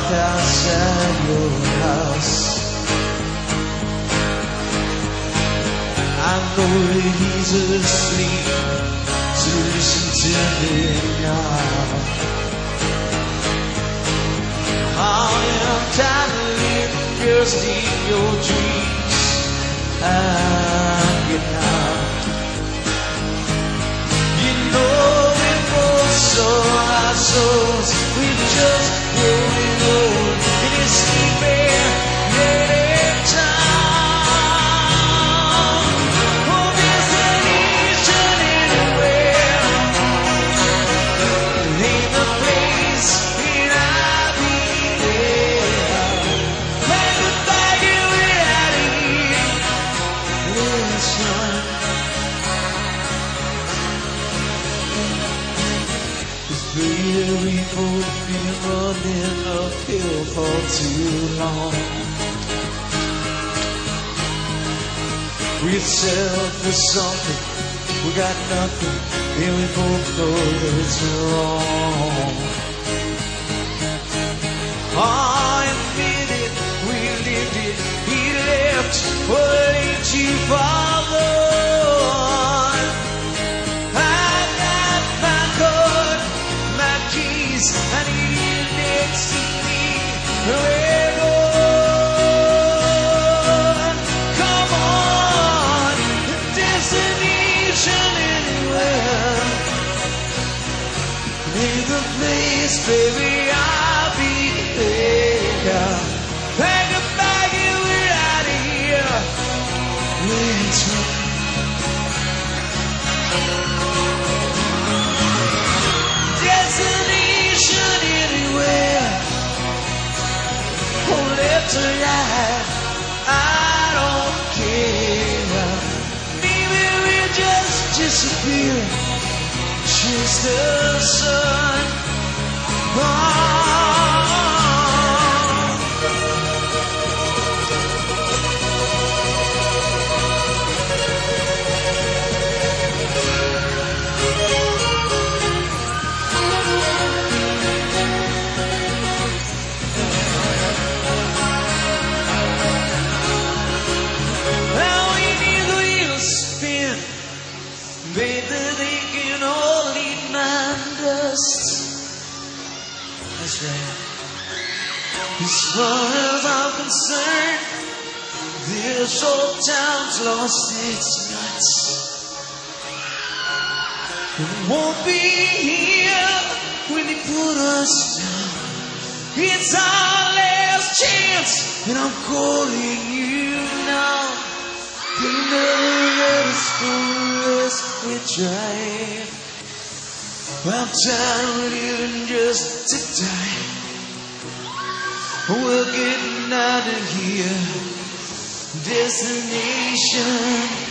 parked outside your house. I know that he's asleep, so listen to me now. I am tired of living just in your dreams. I'm getting out. You know we're both so our souls, we're just growing old, and it's sleeping anytime. Oh, there's an Asian anywhere, ain't a place, and I'll be there. Pack a bag and we're out of here. Let's run. Baby, we've both been running uphill for too long. We've settled for something, we got nothing, and we both know that it's wrong. I admit it, we lived it, he left, well, ain't you father? I need you next to me. We're on. Come on, destination anywhere. Name the place, baby, I'll be there. Pack a bag and we're out of here. Let's run. Anywhere, oh, left or right, I don't care. Maybe we just disappear, chase the sun. Baby, they can all eat my dust. That's right. As far as I'm concerned, this old town's lost its nuts. It won't be here when they put us down. It's our last chance, and I'm calling you now. They never let us go unless we try. I'm tired of living just to die. We're getting out of here. Destination